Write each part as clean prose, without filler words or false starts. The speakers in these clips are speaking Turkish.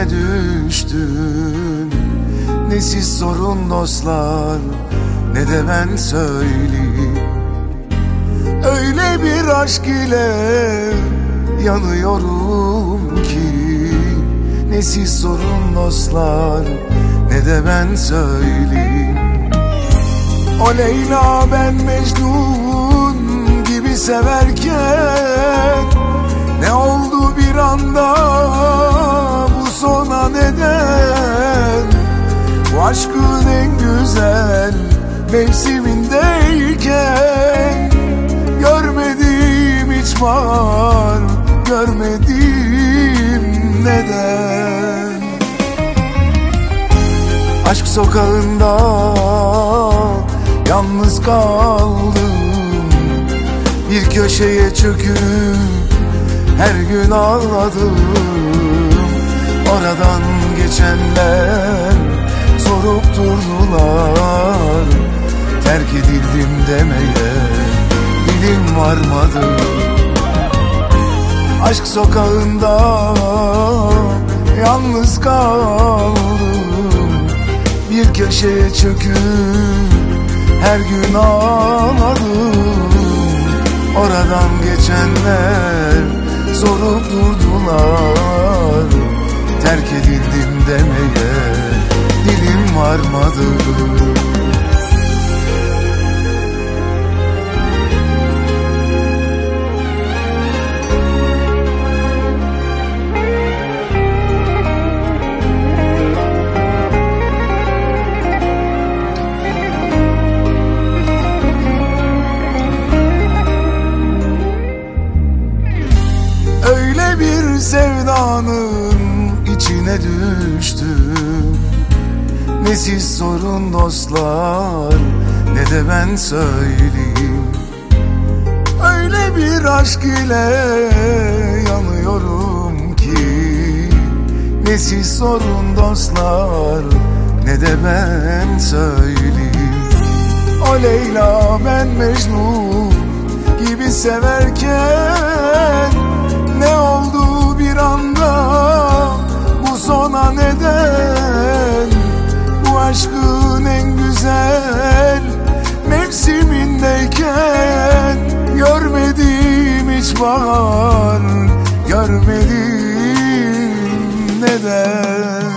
içine düştün. Ne siz sorun dostlar, ne de ben söyleyeyim. Öyle bir aşk ile yanıyorum ki, ne siz sorun dostlar, ne de ben söyleyeyim. O Leyla ben Mecnun gibi severken, ne oldu bir anda bu sona neden? Bu aşkın en güzel mevsimindeyken, görmedim hiç bahar, görmedim neden? Aşk sokağında yalnız kaldım, bir köşeye çöküp her gün ağladım. Oradan geçenler sorup durdular, terk edildim demeye dilim varmadı. Aşk sokağında yalnız kaldım, bir köşeye çöküp her gün ağladım. Oradan geçenler sorup durdular, terk edildim demeye dilim varmadı. Bir sevdanın içine düştüm. Ne siz sorun dostlar, ne de ben söyleyeyim. Öyle bir aşk ile yanıyorum ki, ne siz sorun dostlar, ne de ben söyleyeyim. O Leyla ben Mecnun gibi severken, ne oldu bir anda bu sona neden? Bu aşkın en güzel mevsimindeyken, görmedim hiç bahar, görmedim neden?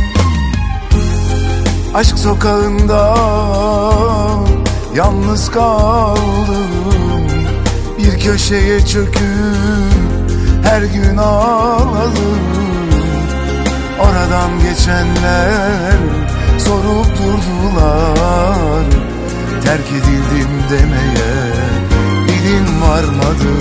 Aşk sokağında yalnız kaldım, bir köşeye çöküp her gün ağladım. Oradan geçenler sorup durdular, terk edildim demeye dilim varmadı.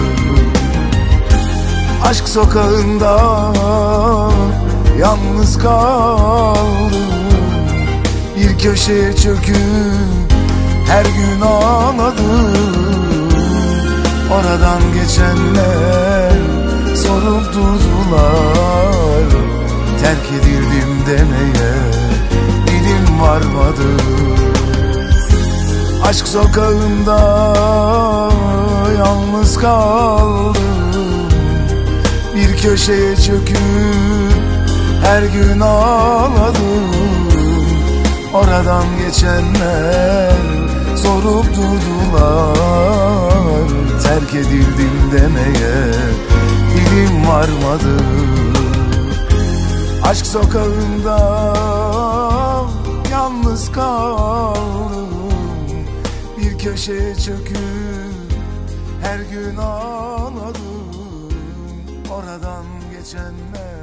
Aşk sokağında yalnız kaldım, bir köşeye çöküp her gün ağladım. Oradan geçenler sorup durdular, terk edildim demeye dilim varmadı. Aşk sokağında yalnız kaldım, bir köşeye çöküp her gün ağladım. Oradan geçenler sorup durdular, terk edildim demeye dilim varmadı. Aşk sokağında yalnız kaldım, bir köşeye çöküp her gün ağladım. Oradan geçenler